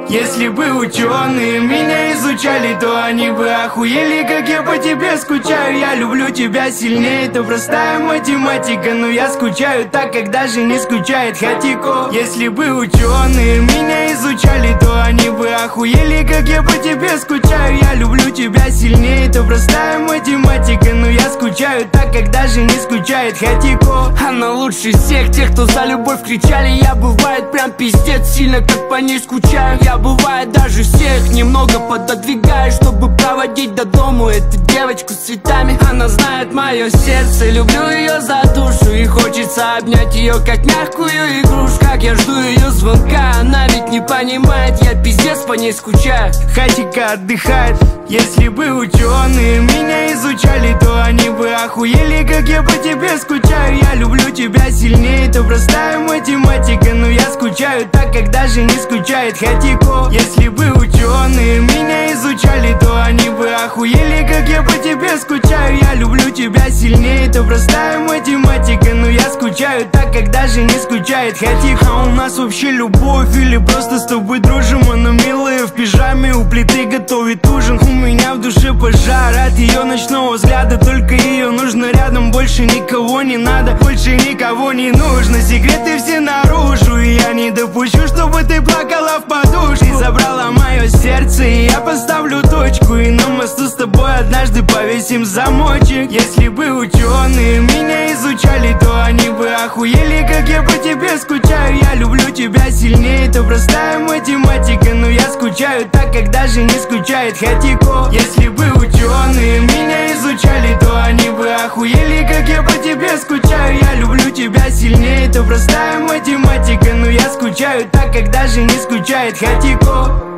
Если бы ученые меня изучали, то они бы охуели, как я по тебе скучаю. Я люблю тебя сильнее, это простая математика, но я скучаю так, как даже не скучает Хатико. Если бы ученые меня изучали, то они бы охуели, как я по тебе скучаю. Я люблю тебя сильнее, это простая математика, но я скучаю так, как даже не скучает Хатико. Она лучше всех тех, кто за любовь кричали. Я бывает прям пиздец сильно, как по ней скучаю. Я бывает даже всех немного пододвигаю, чтобы проводить до дому эту девочку с цветами. Она знает мое сердце, люблю ее за душу, и хочется обнять ее, как мягкую игрушку. Как я жду ее звонка, она ведь не понимает, я пиздец по ней скучаю. Хатика отдыхает. Если бы ученые меня изучали, то они бы охуели, как я по тебе скучаю. Я люблю тебя сильнее, это простая математика, но я скучаю так, как даже не скучает Хатико. Если бы ученые меня изучали, то они бы охуели, как я по тебе скучаю. Я люблю тебя сильнее, это простая математика, но я скучаю так, как даже не скучает Хатико. А у нас вообще любовь или просто с тобой дружим? Она милая в пижаме, у плиты готовит ужин. У меня в душе пожар от ее ночного взгляда, только ее нужно рядом, больше никого не надо, больше никого не нужно. Секреты все наружу, и я не допущу, чтобы ты плакала в подушку. Ты забрала мое сердце, и я поставлю точку, и на мосту с тобой однажды повесим замочек. Если бы ученые меня изучали, то они бы охуели, как я по тебе скучаю. Я люблю тебя сильнее, это простая математика, но я скучаю так, как даже не скучает Хатико. Если бы ученые меня изучали, то они бы охуели, как я по тебе скучаю. Я люблю тебя сильнее, это простая математика, но я скучаю так, как даже не скучает Хатико.